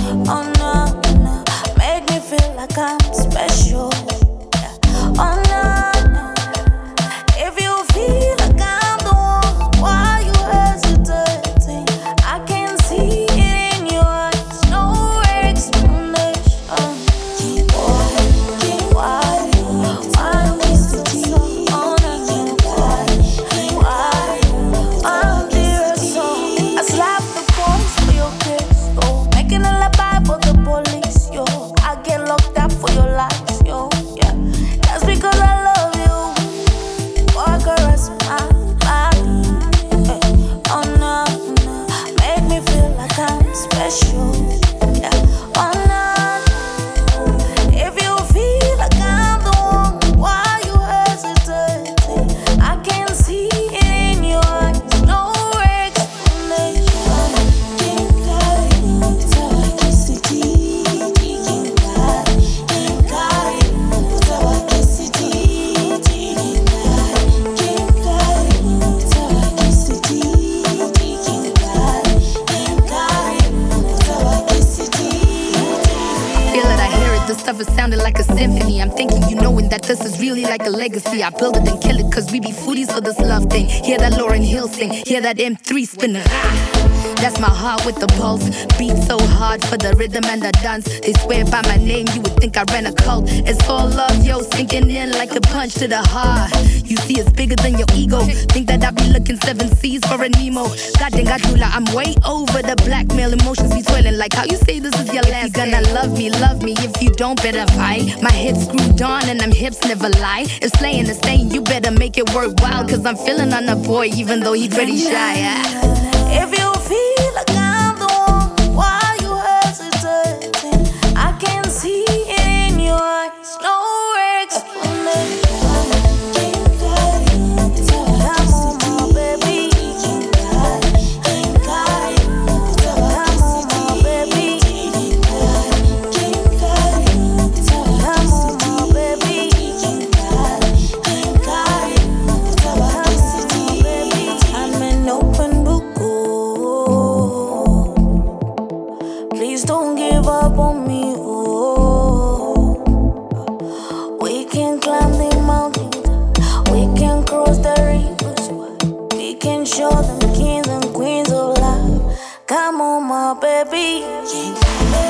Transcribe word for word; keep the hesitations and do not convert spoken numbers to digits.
Oh no, no, make me feel like I'm special. Yeah. Oh no, no, if you feel like I'm the one, why you hesitating? I can see it in your eyes, no explanation. Why, why, why we still so on and why, why, I'm there so I slap the boys for your kiss, yo. Making a alibi for the police, yo. I get locked up for your lies, yo. Yeah, that's because I love you. Boy, caress my body. Eh, oh no, no, make me feel like I'm special. Yeah, oh no, if you feel like I'm the one, why you hesitating? I can see it in your eyes, no explanation. Feel it, I hear it, this stuff is sounding like a symphony. I'm thinking you knowing that this is really like a legacy. I build it and kill it cause we be foodies for this love thing. Hear that Lauryn Hill sing, hear that M three spinning. That's my heart with the pulse. Beat so hard for the rhythm and the dance. They swear by my name, you would think I ran a cult. It's all love, yo, sinking in like a punch to the heart. You see it's bigger than your ego. Think that I be looking seven seas for a Nemo. Goddamn, Gadula, I'm way over the blackmail. Emotions be swelling like how you say this is your last. If you gonna love me, love me. If you don't, better fight. My head's screwed on and them hips never lie. If slaying is staying, you better make it worthwhile. Cause I'm feeling on a boy even though he's pretty shy. Yeah. If you feel like I'm the one, why you hesitating? I can see it in your eyes, no explanation. Come on, my baby. Come on, my baby. Come on, my baby. I'm an open book. Please don't give up on me. Oh, we can climb the mountains, we can cross the rivers, we can show them kings and queens of love. Come on, my baby.